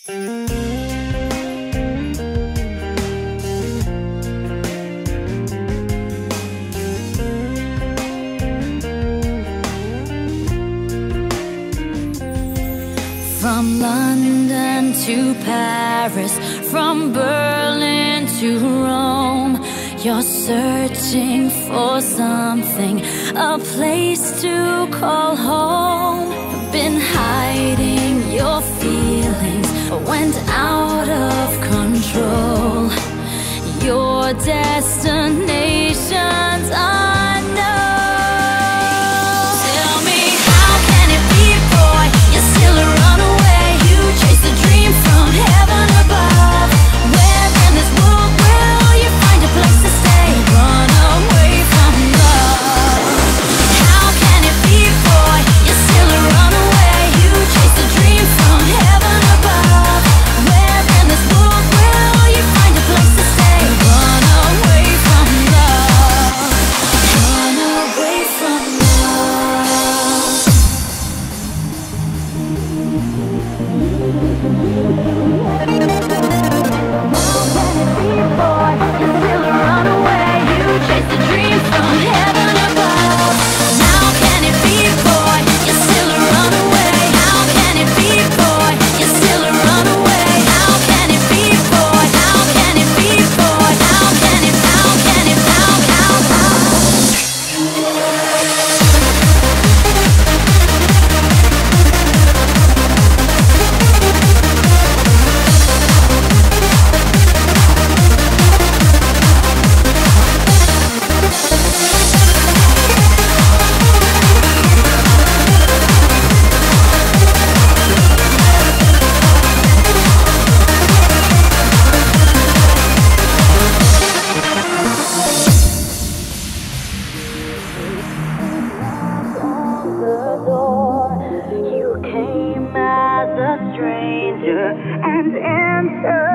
From London to Paris, from Berlin to Rome, you're searching for something, a place to call home. Been hiding your feelings, went out of control. Your destination's unknown. Tell me, how can it be, boy? You're still a runaway. You chase the dream from heaven above. Where in this world will you find a place to stay? Run away from love. How can it be, boy? You're still a runaway. You chase the dream from heaven above. Where in this world will you find a place to stay? Run away from love. Run away from love. Boy, you're still a runaway. You chase the dream from heaven above. How can it be, boy? You're still a runaway. How can it be, boy? You're still a runaway. How can it be, boy? How can it be, boy? How can it, how can it, how? You came as a stranger and entered